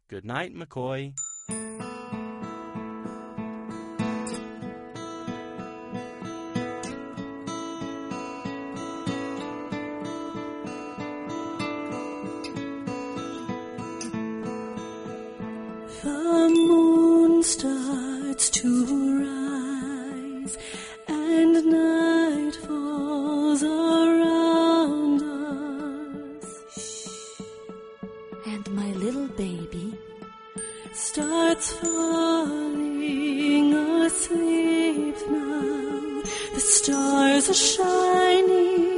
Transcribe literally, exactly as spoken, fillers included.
Good night, McCoy. The moon starts to rise, and night falls around us. And my little baby starts falling asleep now. The stars are shining